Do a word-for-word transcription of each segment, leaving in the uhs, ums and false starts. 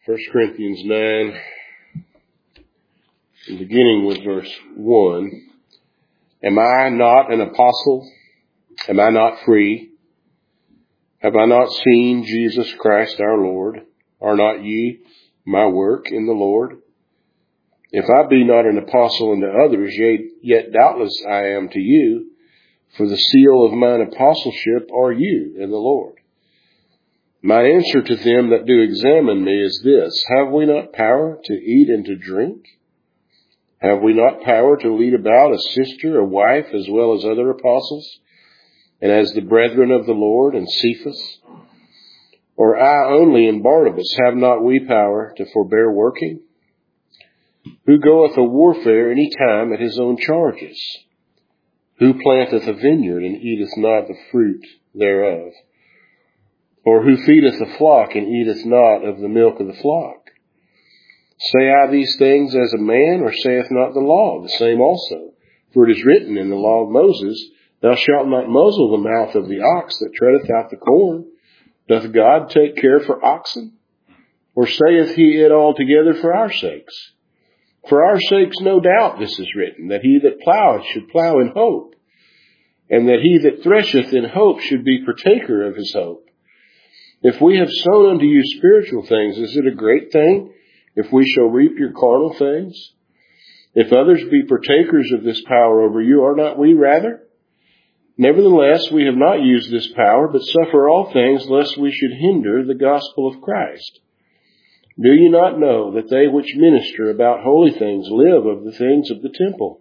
First Corinthians nine, beginning with verse one. Am I not an apostle? Am I not free? Have I not seen Jesus Christ our Lord? Are not ye my work in the Lord? If I be not an apostle unto others, yet, yet doubtless I am to you, for the seal of mine apostleship are you in the Lord. My answer to them that do examine me is this: have we not power to eat and to drink? Have we not power to lead about a sister, a wife, as well as other apostles, and as the brethren of the Lord, and Cephas? Or I only and Barnabas, have not we power to forbear working? Who goeth a warfare any time at his own charges? Who planteth a vineyard and eateth not the fruit thereof? Or who feedeth a flock and eateth not of the milk of the flock? Say I these things as a man, or saith not the law the same also? For it is written in the law of Moses, Thou shalt not muzzle the mouth of the ox that treadeth out the corn. Doth God take care for oxen? Or saith he it altogether for our sakes? For our sakes no doubt this is written, that he that ploweth should plow in hope, and that he that thresheth in hope should be partaker of his hope. If we have sown unto you spiritual things, is it a great thing if we shall reap your carnal things? If others be partakers of this power over you, are not we rather? Nevertheless, we have not used this power, but suffer all things, lest we should hinder the gospel of Christ. Do you not know that they which minister about holy things live of the things of the temple?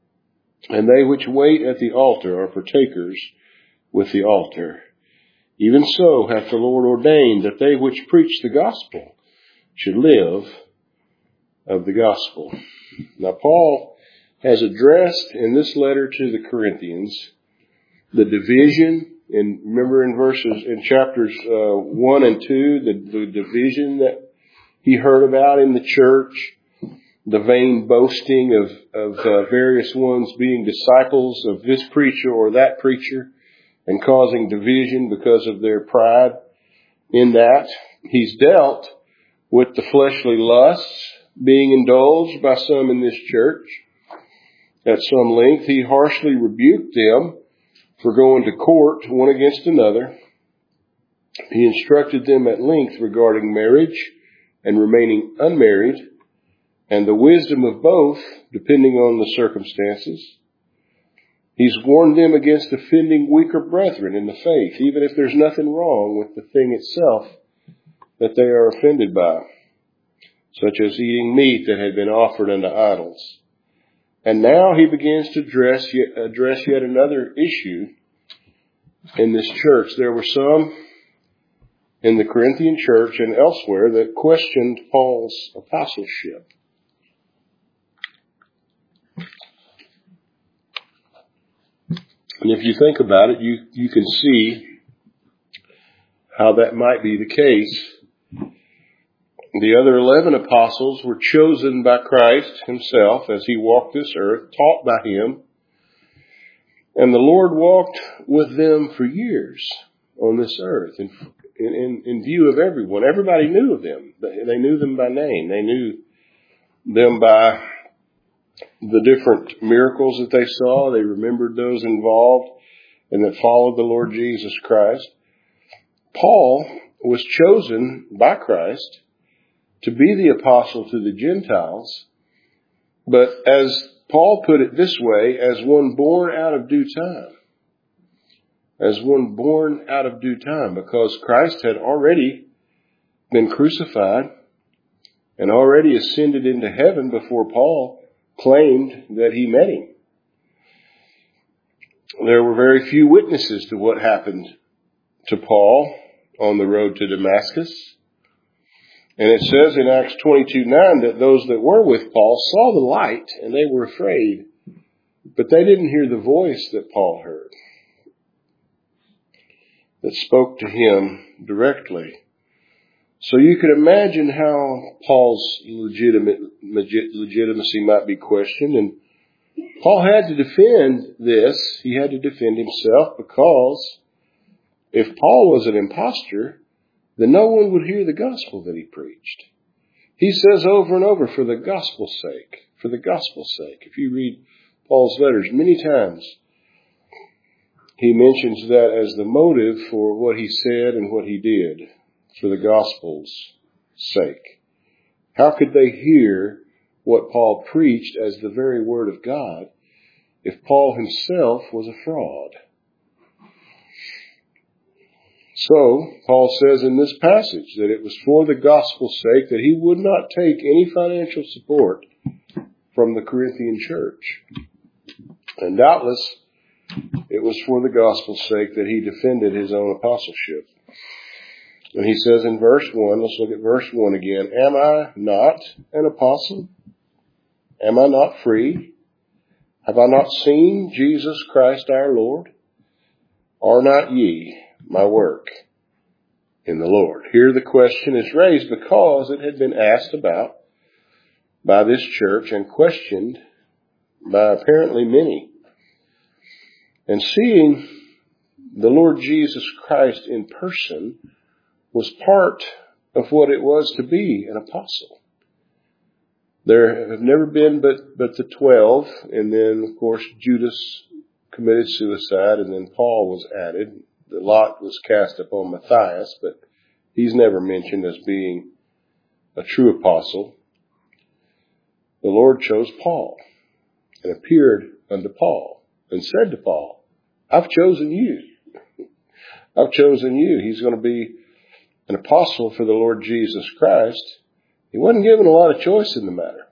And they which wait at the altar are partakers with the altar. Even so hath the Lord ordained that they which preach the gospel should live of the gospel. Now, Paul has addressed in this letter to the Corinthians the division, and remember in verses, in chapters uh, one and two, the, the division that he heard about in the church, the vain boasting of, of uh, various ones being disciples of this preacher or that preacher, and causing division because of their pride in that. He's dealt with the fleshly lusts being indulged by some in this church at some length. He harshly rebuked them for going to court one against another. He instructed them at length regarding marriage and remaining unmarried, and the wisdom of both depending on the circumstances. He's warned them against offending weaker brethren in the faith, even if there's nothing wrong with the thing itself that they are offended by, such as eating meat that had been offered unto idols. And now he begins to address yet, address yet another issue in this church. There were some in the Corinthian church and elsewhere that questioned Paul's apostleship. And if you think about it, you, you can see how that might be the case. The other eleven apostles were chosen by Christ himself as he walked this earth, taught by him. And the Lord walked with them for years on this earth in, in, in view of everyone. Everybody knew of them. They knew them by name. They knew them by the different miracles that they saw. They remembered those involved and that followed the Lord Jesus Christ. Paul was chosen by Christ to be the apostle to the Gentiles, but as Paul put it this way, as one born out of due time. As one born out of due time, because Christ had already been crucified and already ascended into heaven before Paul claimed that he met him. There were very few witnesses to what happened to Paul on the road to Damascus. And it says in Acts twenty-two nine that those that were with Paul saw the light and they were afraid, but they didn't hear the voice that Paul heard, that spoke to him directly. So you can imagine how Paul's legitimate, legitimacy might be questioned. And Paul had to defend this. He had to defend himself, because if Paul was an impostor, then no one would hear the gospel that he preached. He says over and over, for the gospel's sake, for the gospel's sake. If you read Paul's letters many times, he mentions that as the motive for what he said and what he did, for the gospel's sake. How could they hear what Paul preached as the very word of God if Paul himself was a fraud? So, Paul says in this passage that it was for the gospel's sake that he would not take any financial support from the Corinthian church. And doubtless, it was for the gospel's sake that he defended his own apostleship. And he says in verse one, let's look at verse one again, am I not an apostle? Am I not free? Have I not seen Jesus Christ our Lord? Are not ye my work in the Lord? Here the question is raised because it had been asked about by this church and questioned by apparently many. And seeing the Lord Jesus Christ in person was part of what it was to be an apostle. There have never been but, but the twelve, and then of course Judas committed suicide, and then Paul was added. The lot was cast upon Matthias, but he's never mentioned as being a true apostle. The Lord chose Paul and appeared unto Paul and said to Paul, I've chosen you. I've chosen you. He's going to be an apostle for the Lord Jesus Christ. He wasn't given a lot of choice in the matter.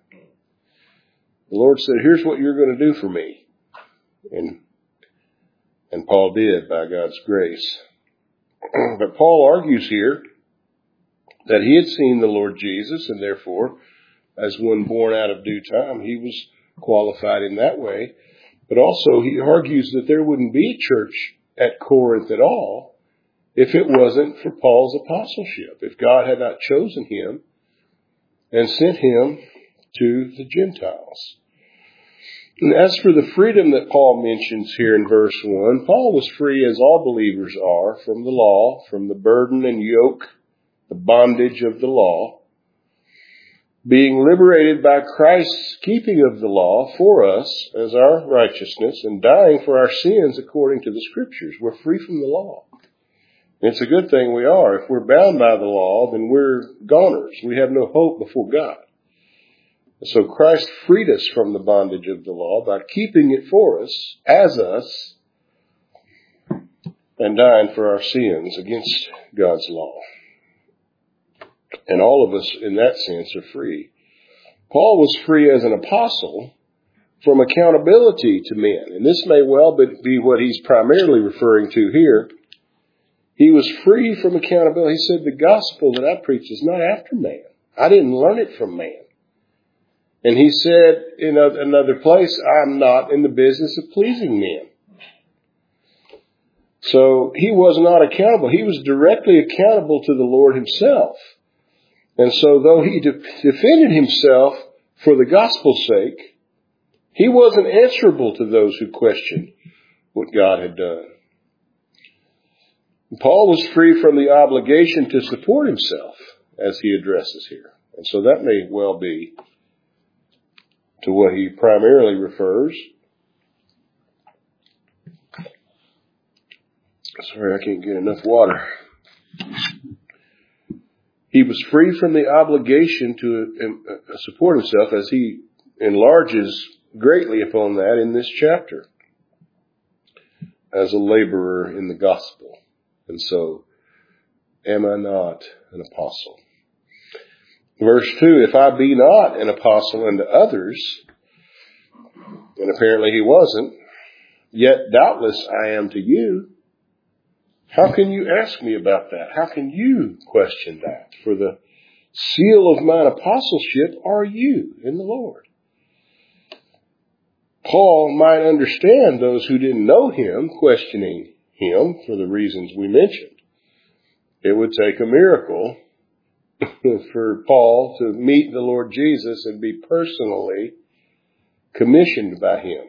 The Lord said, here's what you're going to do for me. And And Paul did by God's grace. But Paul argues here that he had seen the Lord Jesus, and therefore, as one born out of due time, he was qualified in that way. But also he argues that there wouldn't be a church at Corinth at all if it wasn't for Paul's apostleship, if God had not chosen him and sent him to the Gentiles. And as for the freedom that Paul mentions here in verse one, Paul was free as all believers are from the law, from the burden and yoke, the bondage of the law, being liberated by Christ's keeping of the law for us as our righteousness and dying for our sins according to the Scriptures. We're free from the law. And it's a good thing we are. If we're bound by the law, then we're goners. We have no hope before God. So Christ freed us from the bondage of the law by keeping it for us, as us, and dying for our sins against God's law. And all of us, in that sense, are free. Paul was free as an apostle from accountability to men. And this may well be what he's primarily referring to here. He was free from accountability. He said, the gospel that I preach is not after man. I didn't learn it from man. And he said in another place, I'm not in the business of pleasing men. So he was not accountable. He was directly accountable to the Lord himself. And so though he de- defended himself for the gospel's sake, he wasn't answerable to those who questioned what God had done. Paul was free from the obligation to support himself, as he addresses here. And so that may well be to what he primarily refers. Sorry, I can't get enough water. He was free from the obligation to support himself, as he enlarges greatly upon that in this chapter, as a laborer in the gospel. And so, am I not an apostle? Verse two, if I be not an apostle unto others, and apparently he wasn't, yet doubtless I am to you. How can you ask me about that? How can you question that? For the seal of mine apostleship are you in the Lord. Paul might understand those who didn't know him questioning him for the reasons we mentioned. It would take a miracle for Paul to meet the Lord Jesus and be personally commissioned by him.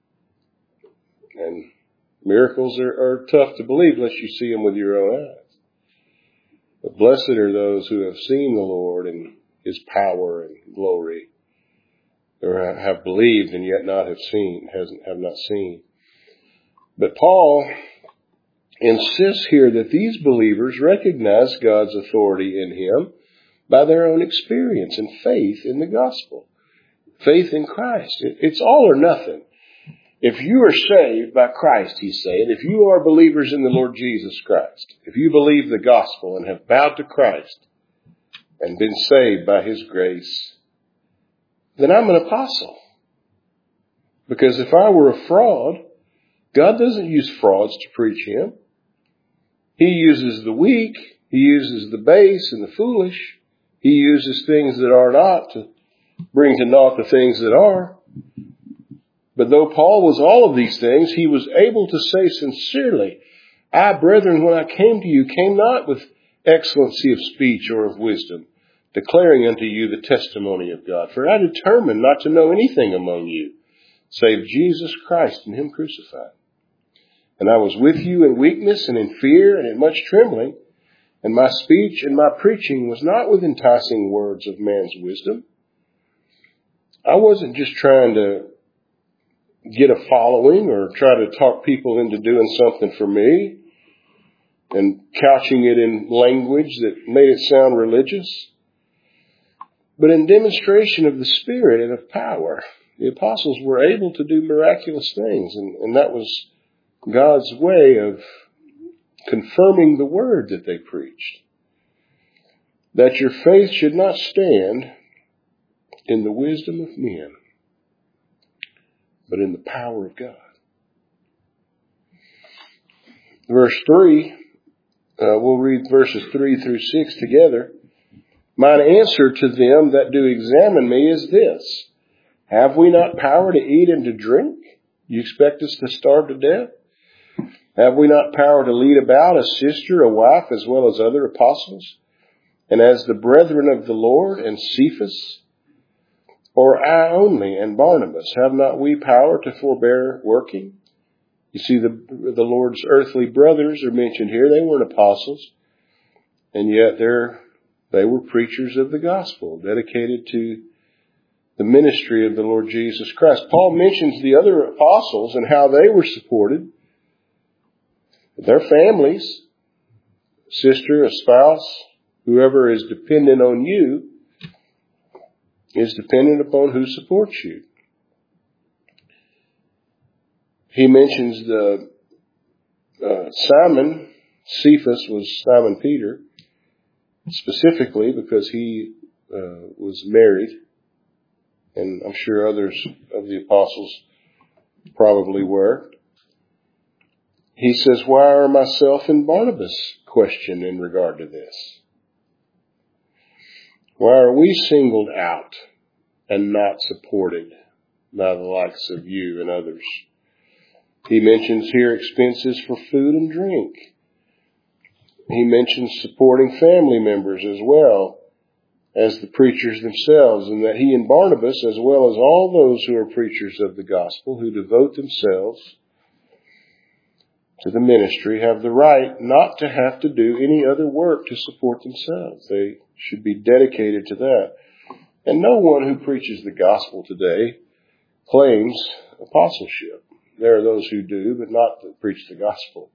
And miracles are, are tough to believe unless you see them with your own eyes. But blessed are those who have seen the Lord and his power and glory, or have believed and yet not have seen, hasn't, have not seen. But Paul insists here that these believers recognize God's authority in him by their own experience and faith in the gospel. Faith in Christ. It's all or nothing. If you are saved by Christ, he's saying, if you are believers in the Lord Jesus Christ, if you believe the gospel and have bowed to Christ and been saved by his grace, then I'm an apostle. Because if I were a fraud, God doesn't use frauds to preach him. He uses the weak, he uses the base and the foolish. He uses things that are not to bring to naught the things that are. But though Paul was all of these things, he was able to say sincerely, I, brethren, when I came to you, came not with excellency of speech or of wisdom, declaring unto you the testimony of God. For I determined not to know anything among you, save Jesus Christ and him crucified. And I was with you in weakness and in fear and in much trembling. And my speech and my preaching was not with enticing words of man's wisdom. I wasn't just trying to get a following or try to talk people into doing something for me and couching it in language that made it sound religious, but in demonstration of the Spirit and of power. The apostles were able to do miraculous things, and, and that was God's way of confirming the word that they preached. That your faith should not stand in the wisdom of men, but in the power of God. Verse three, uh, we'll read verses three through six together. Mine answer to them that do examine me is this: have we not power to eat and to drink? You expect us to starve to death? Have we not power to lead about a sister, a wife, as well as other apostles? And as the brethren of the Lord, and Cephas? Or I only, and Barnabas, have not we power to forbear working? You see, the, the Lord's earthly brothers are mentioned here. They weren't apostles, and yet they're, they were preachers of the gospel, dedicated to the ministry of the Lord Jesus Christ. Paul mentions the other apostles and how they were supported. Their families, sister, a spouse, whoever is dependent on you, is dependent upon who supports you. He mentions the uh, Simon, Cephas was Simon Peter, specifically because he uh, was married, and I'm sure others of the apostles probably were. He says, why are myself and Barnabas questioned in regard to this? Why are we singled out and not supported by the likes of you and others? He mentions here expenses for food and drink. He mentions supporting family members as well as the preachers themselves, and that he and Barnabas, as well as all those who are preachers of the gospel, who devote themselves to the ministry, have the right not to have to do any other work to support themselves. They should be dedicated to that. And no one who preaches the gospel today claims apostleship. There are those who do, but not that preach the gospel.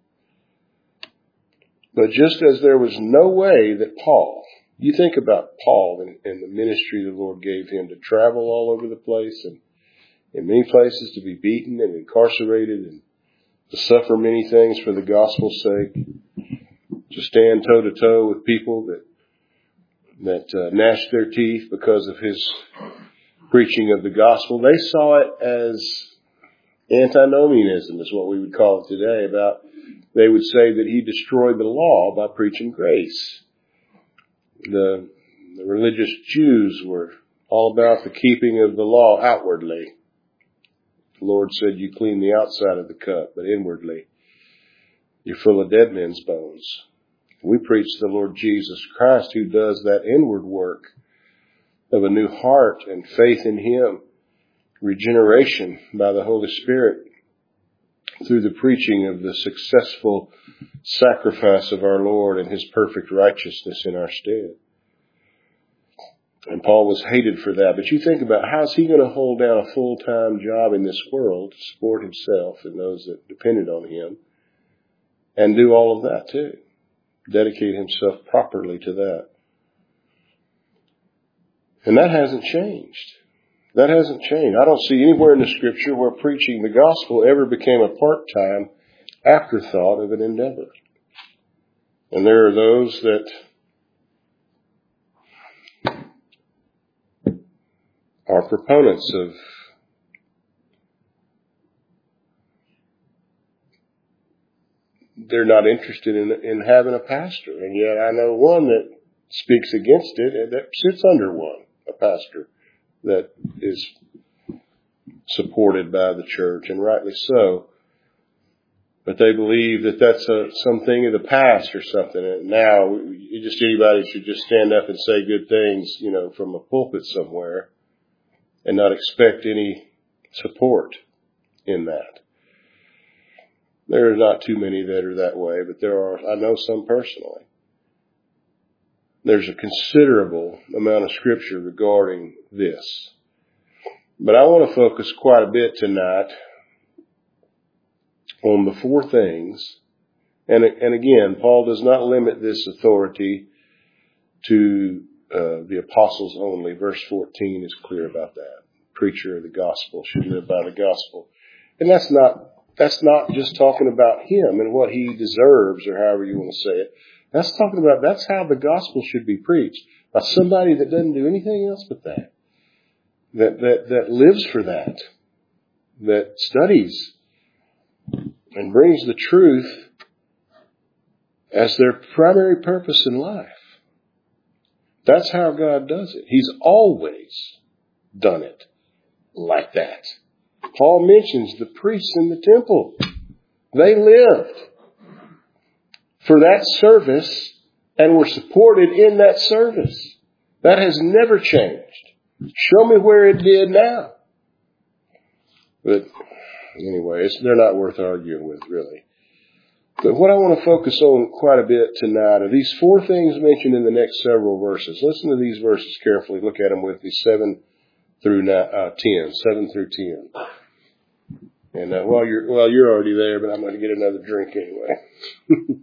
But just as there was no way that Paul, you think about Paul and, and the ministry the Lord gave him to travel all over the place and in many places to be beaten and incarcerated and to suffer many things for the gospel's sake, to stand toe to toe with people that that uh, gnashed their teeth because of his preaching of the gospel. They saw it as antinomianism, is what we would call it today. About they would say that he destroyed the law by preaching grace. The, the religious Jews were all about the keeping of the law outwardly. The Lord said, you clean the outside of the cup, but inwardly you're full of dead men's bones. We preach the Lord Jesus Christ, who does that inward work of a new heart and faith in him, regeneration by the Holy Spirit through the preaching of the successful sacrifice of our Lord and his perfect righteousness in our stead. And Paul was hated for that. But you think about, how's he going to hold down a full-time job in this world to support himself and those that depended on him and do all of that too? Dedicate himself properly to that. And that hasn't changed. That hasn't changed. I don't see anywhere in the scripture where preaching the gospel ever became a part-time afterthought of an endeavor. And there are those that are proponents of they're not interested in in having a pastor. And yet I know one that speaks against it and that sits under one, a pastor that is supported by the church, and rightly so. But they believe that that's a, something of the past or something. And now you just anybody should just stand up and say good things, you know, from a pulpit somewhere and not expect any support in that. There are not too many that are that way, but there are, I know some personally. There's a considerable amount of scripture regarding this. But I want to focus quite a bit tonight on the four things. And, and again, Paul does not limit this authority to uh, the apostles only. Verse fourteen is clear about that. Preacher of the gospel should live by the gospel. And that's not, that's not just talking about him and what he deserves or however you want to say it. That's talking about, that's how the gospel should be preached. By somebody that doesn't do anything else but that. That, that, that lives for that. That studies and brings the truth as their primary purpose in life. That's how God does it. He's always done it like that. Paul mentions the priests in the temple. They lived for that service and were supported in that service. That has never changed. Show me where it did now. But anyway, it's, they're not worth arguing with, really. But what I want to focus on quite a bit tonight are these four things mentioned in the next several verses. Listen to these verses carefully. Look at them with me, seven through uh, ten, seven through ten. And uh, while you're well, you're already there, but I'm going to get another drink anyway.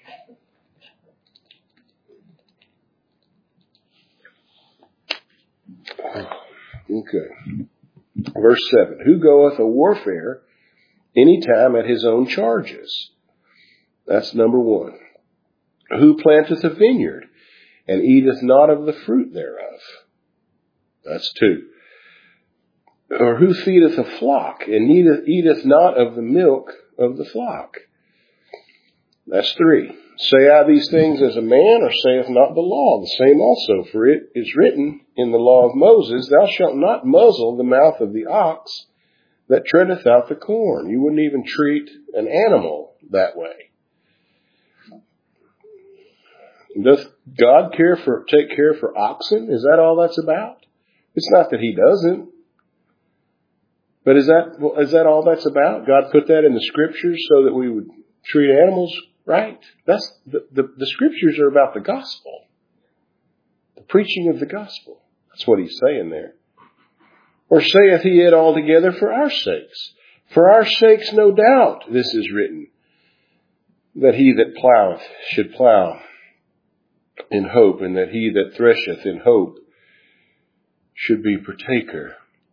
Okay. Verse seven. Who goeth a warfare any time at his own charges? That's number one. Who planteth a vineyard and eateth not of the fruit thereof? That's two. Or who feedeth a flock and eateth, eateth not of the milk of the flock? That's three. Say I these things as a man, or saith not the law the same also? For it is written in the law of Moses, thou shalt not muzzle the mouth of the ox that treadeth out the corn. You wouldn't even treat an animal that way. Does God care for, take care for oxen? Is that all that's about? It's not that he doesn't. But is that, is that all that's about? God put that in the scriptures so that we would treat animals right? That's the, the, the scriptures are about the gospel. The preaching of the gospel. That's what he's saying there. Or saith he it altogether for our sakes? For our sakes, no doubt, this is written, that he that ploweth should plow in hope, and that he that thresheth in hope should be partaker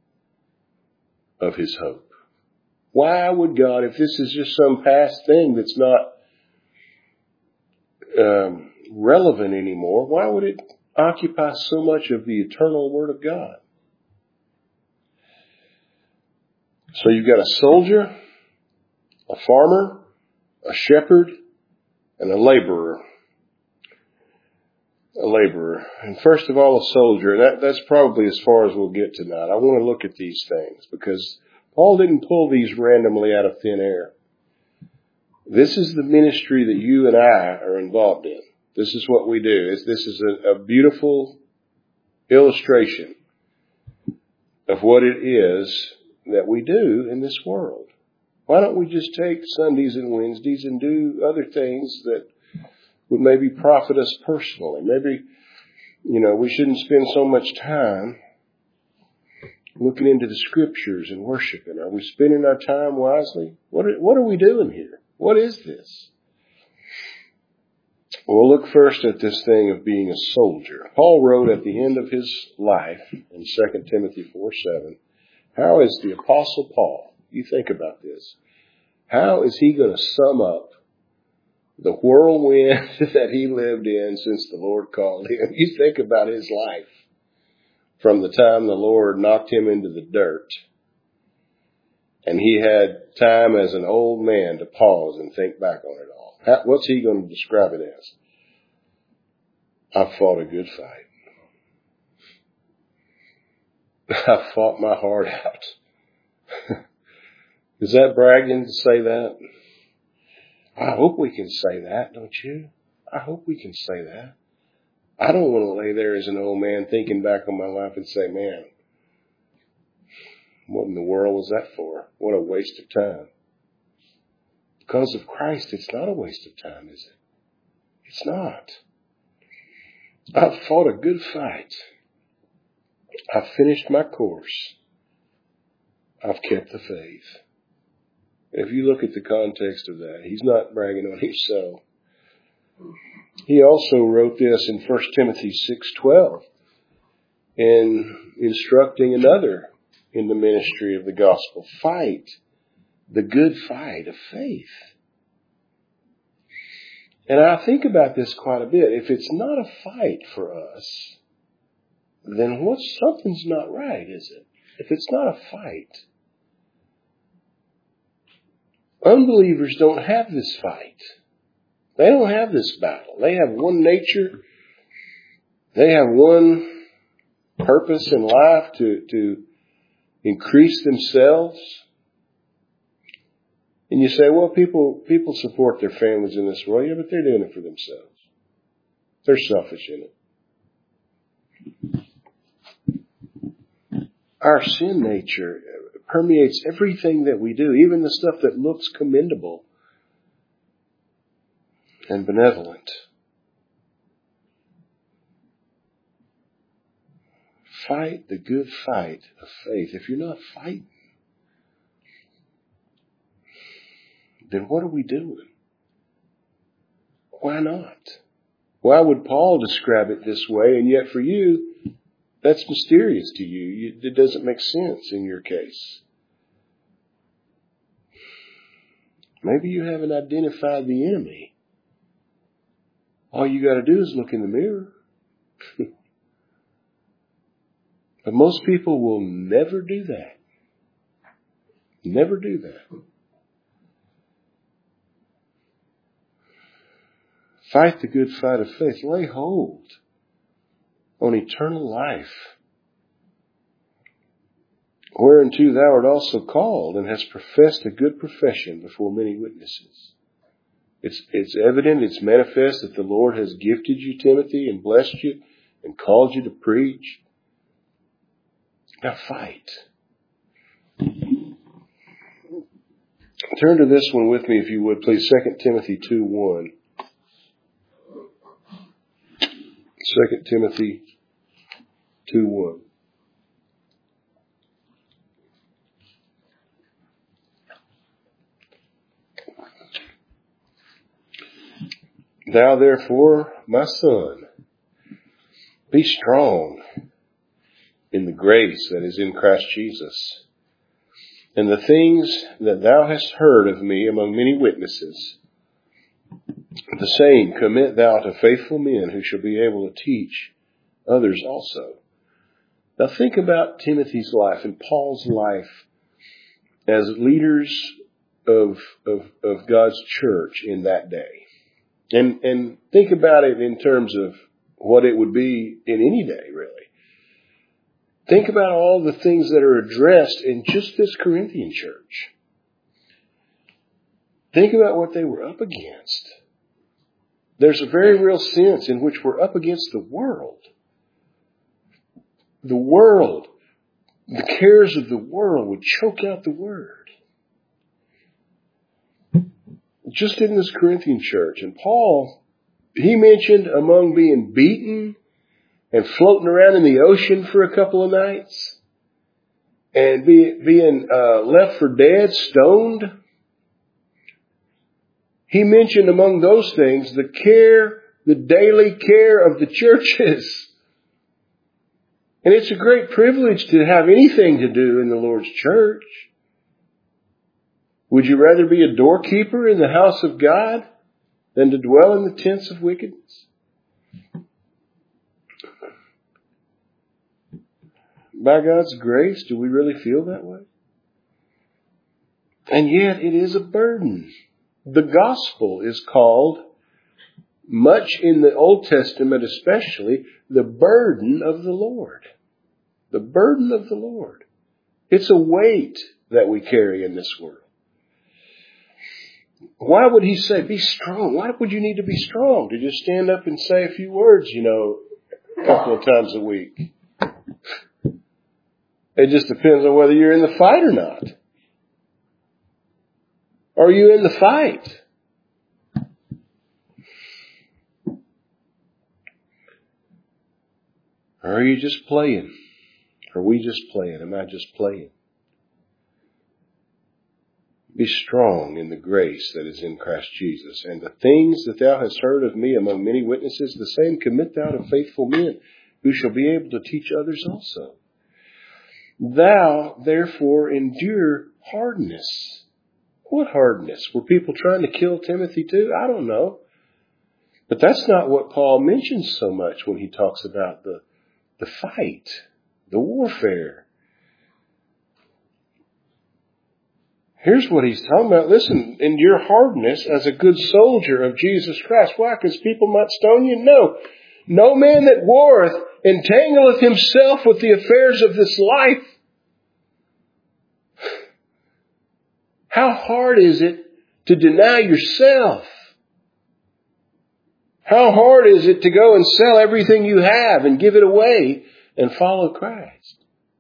of his hope. Why would God, if this is just some past thing that's not um, relevant anymore, why would it occupy so much of the eternal Word of God? So you've got a soldier, a farmer, a shepherd, and a laborer. A laborer. And first of all, a soldier. And that, that's probably as far as we'll get tonight. I want to look at these things because Paul didn't pull these randomly out of thin air. This is the ministry that you and I are involved in. This is what we do. This is a, a beautiful illustration of what it is that we do in this world. Why don't we just take Sundays and Wednesdays and do other things that would maybe profit us personally? Maybe You know, we shouldn't spend so much time looking into the scriptures and worshiping. Are we spending our time wisely? What are, what are we doing here? What is this? We'll look first at this thing of being a soldier. Paul wrote at the end of his life in Second Timothy four seven, how is the Apostle Paul, you think about this, how is he going to sum up the whirlwind that he lived in since the Lord called him? You think about his life from the time the Lord knocked him into the dirt, and he had time as an old man to pause and think back on it all. How, what's he going to describe it as? I fought a good fight. I fought my heart out. Is that bragging to say that? I hope we can say that, don't you? I hope we can say that. I don't want to lay there as an old man thinking back on my life and say, man, what in the world was that for? What a waste of time. Because of Christ, it's not a waste of time, is it? It's not. I've fought a good fight. I've finished my course. I've kept the faith. If you look at the context of that, he's not bragging on himself. He also wrote this in First Timothy six twelve, in instructing another in the ministry of the gospel. Fight the good fight of faith. And I think about this quite a bit. If it's not a fight for us, then what, something's not right, is it? If it's not a fight. Unbelievers don't have this fight. They don't have this battle. They have one nature. They have one purpose in life to, to increase themselves. And you say, well, people people support their families in this world. Yeah, but they're doing it for themselves. They're selfish in it. Our sin nature permeates everything that we do, even the stuff that looks commendable and benevolent. Fight the good fight of faith. If you're not fighting, then what are we doing? Why not? Why would Paul describe it this way? And yet for you, that's mysterious to you. you. It doesn't make sense in your case. Maybe you haven't identified the enemy. All you got to do is look in the mirror. But most people will never do that. Never do that. Fight the good fight of faith. Lay hold on eternal life, whereunto thou art also called, and hast professed a good profession before many witnesses. It's, it's evident, it's manifest that the Lord has gifted you, Timothy, and blessed you, and called you to preach. Now fight. Turn to this one with me, if you would, please. Second Timothy two one. Second Timothy two one. Thou therefore, my son, be strong in the grace that is in Christ Jesus. And the things that thou hast heard of me among many witnesses, the same commit thou to faithful men who shall be able to teach others also. Now think about Timothy's life and Paul's life as leaders of, of, of God's church in that day. And, and think about it in terms of what it would be in any day, really. Think about all the things that are addressed in just this Corinthian church. Think about what they were up against. There's a very real sense in which we're up against the world. The world, the cares of the world would choke out the word. Just in this Corinthian church. And Paul, he mentioned among being beaten and floating around in the ocean for a couple of nights and be, being uh, left for dead, stoned. He mentioned among those things the care, the daily care of the churches. And it's a great privilege to have anything to do in the Lord's church. Would you rather be a doorkeeper in the house of God than to dwell in the tents of wickedness? By God's grace, do we really feel that way? And yet it is a burden. The gospel is called, much in the Old Testament especially, the burden of the Lord. The burden of the Lord. It's a weight that we carry in this world. Why would he say, be strong? Why would you need to be strong? To just stand up and say a few words, you know, a couple of times a week. It just depends on whether you're in the fight or not. Are you in the fight? Or are you just playing? Are we just playing? Am I just playing? Be strong in the grace that is in Christ Jesus. And the things that thou hast heard of me among many witnesses, the same commit thou to faithful men, who shall be able to teach others also. Thou, therefore, endure hardness. What hardness? Were people trying to kill Timothy too? I don't know. But that's not what Paul mentions so much when he talks about the, the fight, the warfare. Here's what he's talking about. Listen, endure hardness as a good soldier of Jesus Christ. Why? Because people might stone you? No. No man that warreth entangleth himself with the affairs of this life. How hard is it to deny yourself? How hard is it to go and sell everything you have and give it away and follow Christ?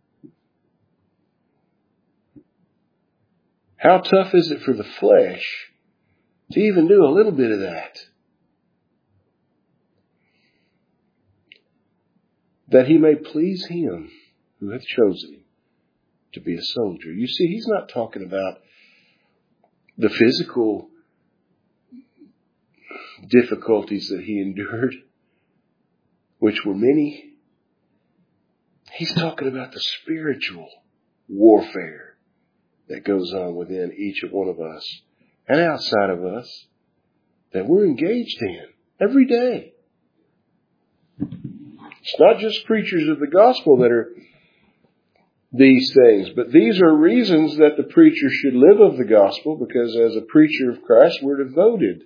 How tough is it for the flesh to even do a little bit of that? That he may please him who hath chosen him to be a soldier. You see, he's not talking about the physical difficulties that he endured, which were many. He's talking about the spiritual warfare that goes on within each of one of us and outside of us that we're engaged in every day. It's not just preachers of the gospel that are these things, but these are reasons that the preacher should live of the gospel, because as a preacher of Christ, we're devoted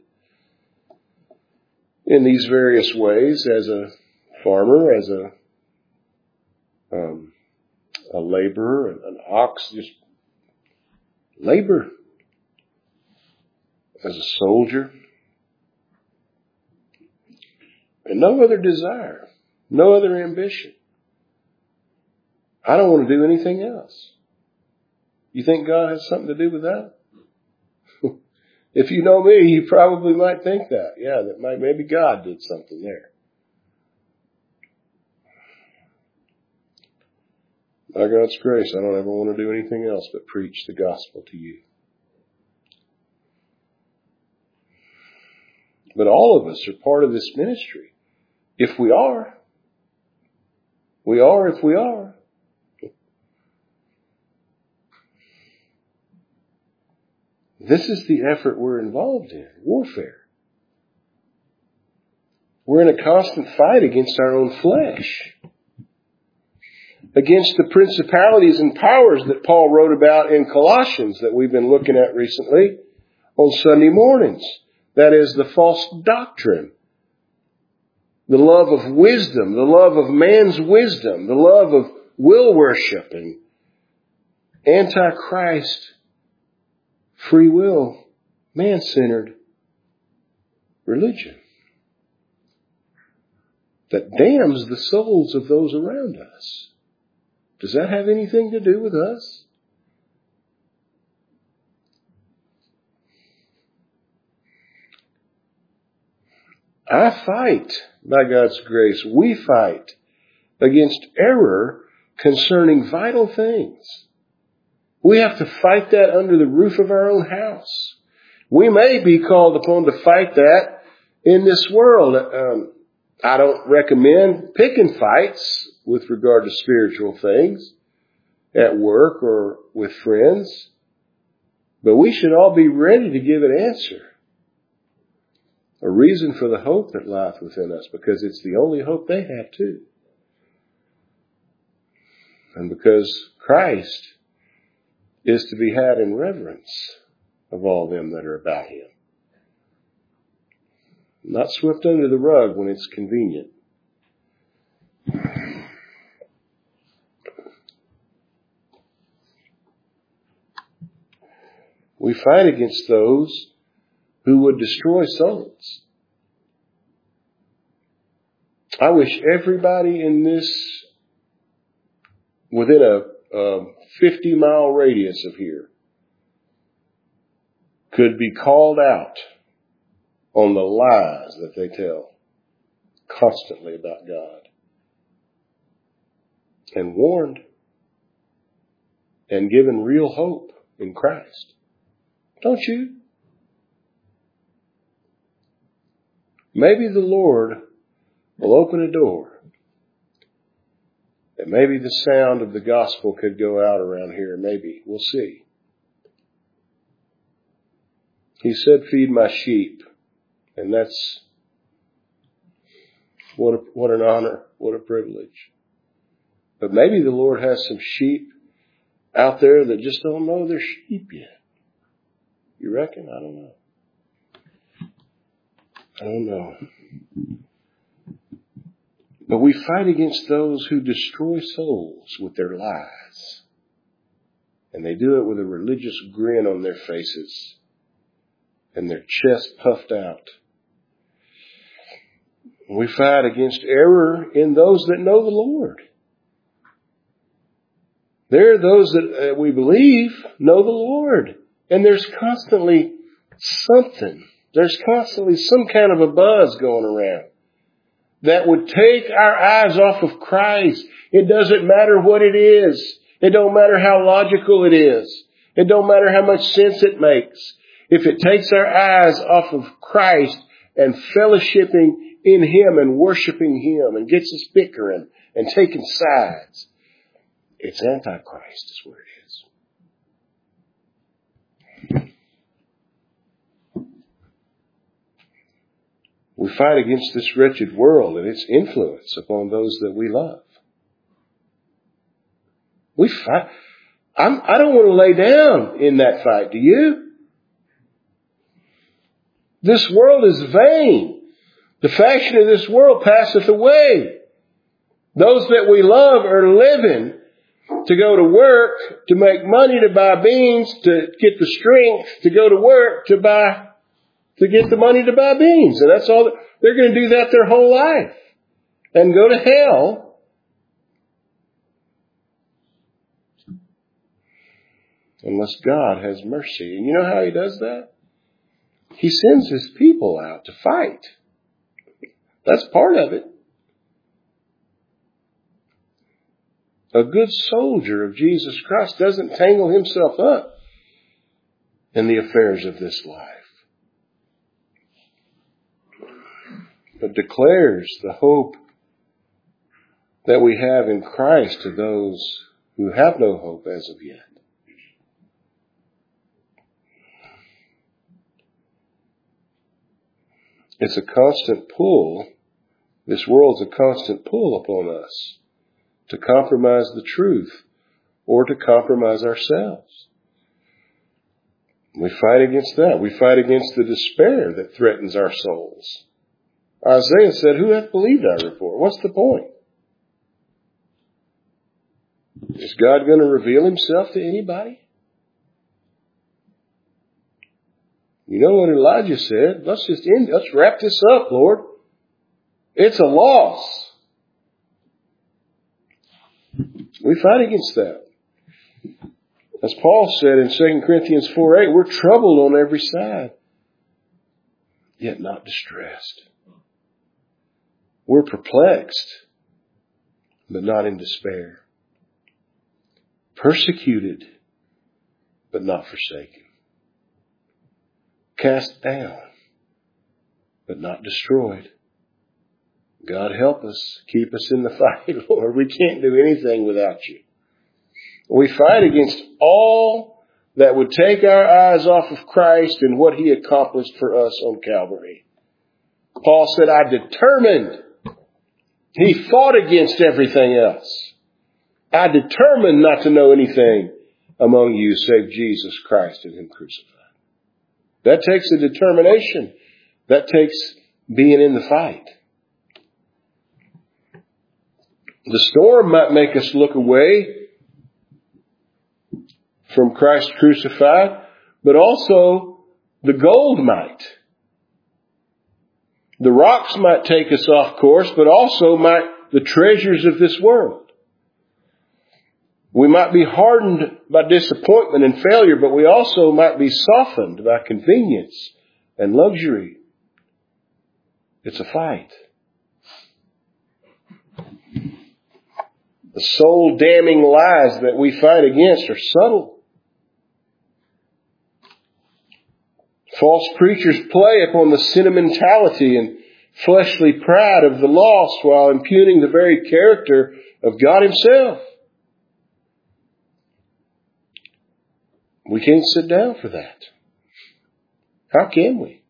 in these various ways, as a farmer, as a um, a laborer, an ox, just labor, as a soldier, and no other desire, no other ambition. I don't want to do anything else. You think God has something to do with that? If you know me, you probably might think that. Yeah, that might, maybe God did something there. By God's grace, I don't ever want to do anything else but preach the gospel to you. But all of us are part of this ministry. If we are. We are if we are. This is the effort we're involved in, warfare. We're in a constant fight against our own flesh, against the principalities and powers that Paul wrote about in Colossians that we've been looking at recently on Sunday mornings. That is the false doctrine, the love of wisdom, the love of man's wisdom, the love of will worship and anti-Christ, free will, man-centered religion that damns the souls of those around us. Does that have anything to do with us? I fight, by God's grace, we fight against error concerning vital things. We have to fight that under the roof of our own house. We may be called upon to fight that in this world. Um, I don't recommend picking fights with regard to spiritual things at work or with friends. But we should all be ready to give an answer. A reason for the hope that lieth within us, because it's the only hope they have too. And because Christ is to be had in reverence of all them that are about him. Not swept under the rug when it's convenient. We fight against those who would destroy souls. I wish everybody in this, within a, a fifty mile radius of here, could be called out on the lies that they tell constantly about God. And warned and given real hope in Christ. Don't you? Maybe the Lord will open a door. And maybe the sound of the gospel could go out around here. Maybe. We'll see. He said, feed my sheep. And that's what a, what an honor, what a privilege. But maybe the Lord has some sheep out there that just don't know they're sheep yet. You reckon? I don't know. I don't know. But we fight against those who destroy souls with their lies. And they do it with a religious grin on their faces and their chest puffed out. We fight against error in those that know the Lord. There are those that uh, we believe know the Lord. And there's constantly something. There's constantly some kind of a buzz going around that would take our eyes off of Christ. It doesn't matter what it is. It don't matter how logical it is. It don't matter how much sense it makes. If it takes our eyes off of Christ and fellowshipping in Him and worshiping Him and gets us bickering and taking sides, it's Antichrist is where it is. We fight against this wretched world and its influence upon those that we love. We fight. I'm, I don't want to lay down in that fight. Do you? This world is vain. The fashion of this world passeth away. Those that we love are living to go to work, to make money, to buy beans, to get the strength, to go to work, to buy to get the money to buy beans. And that's all. They're going to do that their whole life and go to hell. Unless God has mercy. And you know how He does that? He sends His people out to fight. That's part of it. A good soldier of Jesus Christ doesn't tangle himself up in the affairs of this life, but declares the hope that we have in Christ to those who have no hope as of yet. It's a constant pull. This world's a constant pull upon us to compromise the truth or to compromise ourselves. We fight against that. We fight against the despair that threatens our souls. Isaiah said, who hath believed our report? What's the point? Is God going to reveal Himself to anybody? You know what Elijah said? Let's just end, let's wrap this up, Lord. It's a loss. We fight against that. As Paul said in Second Corinthians four eight, we're troubled on every side, yet not distressed. We're perplexed, but not in despair. Persecuted, but not forsaken. Cast down, but not destroyed. God help us. Keep us in the fight, Lord. We can't do anything without you. We fight against all that would take our eyes off of Christ and what He accomplished for us on Calvary. Paul said, I determined. He fought against everything else. I determined not to know anything among you save Jesus Christ and Him crucified. That takes a determination. That takes being in the fight. The storm might make us look away from Christ crucified, but also the gold might. The rocks might take us off course, but also might the treasures of this world. We might be hardened by disappointment and failure, but we also might be softened by convenience and luxury. It's a fight. The soul-damning lies that we fight against are subtle. False preachers play upon the sentimentality and fleshly pride of the lost while impugning the very character of God Himself. We can't sit down for that. How can we?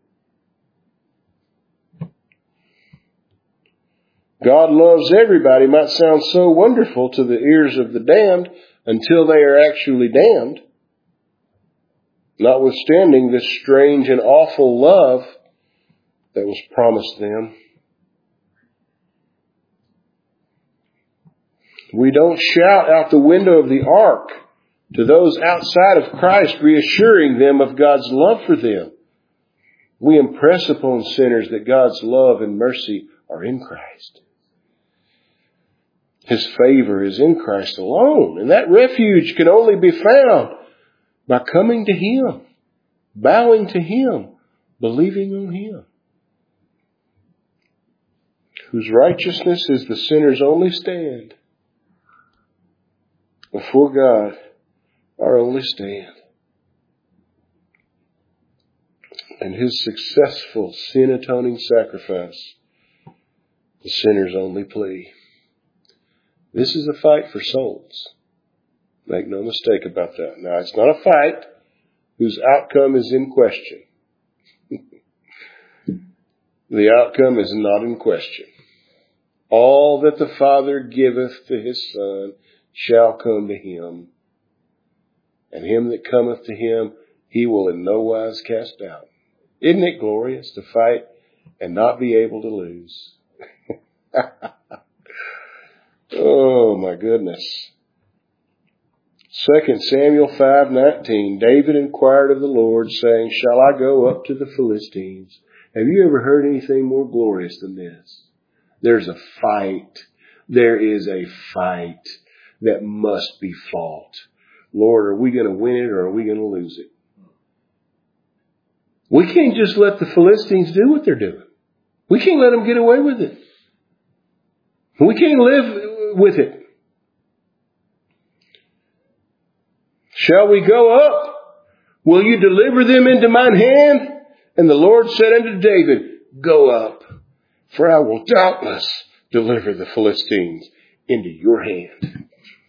God loves everybody might sound so wonderful to the ears of the damned until they are actually damned. Notwithstanding this strange and awful love that was promised them. We don't shout out the window of the ark to those outside of Christ, reassuring them of God's love for them. We impress upon sinners that God's love and mercy are in Christ. His favor is in Christ alone, and that refuge can only be found by coming to Him, bowing to Him, believing on Him, whose righteousness is the sinner's only stand before God, our only stand, and His successful sin-atoning sacrifice, the sinner's only plea. This is a fight for souls. Make no mistake about that. Now, it's not a fight whose outcome is in question. The outcome is not in question. All that the Father giveth to His Son shall come to Him. And him that cometh to Him, He will in no wise cast out. Isn't it glorious to fight and not be able to lose? Oh, my goodness. Second Samuel five nineteen, David inquired of the Lord, saying, shall I go up to the Philistines? Have you ever heard anything more glorious than this? There's a fight. There is a fight that must be fought. Lord, are we going to win it or are we going to lose it? We can't just let the Philistines do what they're doing. We can't let them get away with it. We can't live with it. Shall we go up? Will you deliver them into mine hand? And the Lord said unto David, go up, for I will doubtless deliver the Philistines into your hand.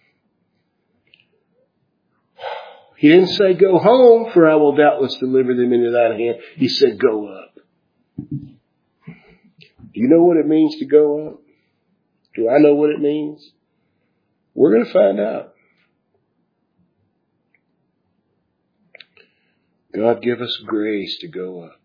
He didn't say go home, for I will doubtless deliver them into thine hand. He said go up. Do you know what it means to go up? Do I know what it means? We're going to find out. God give us grace to go up.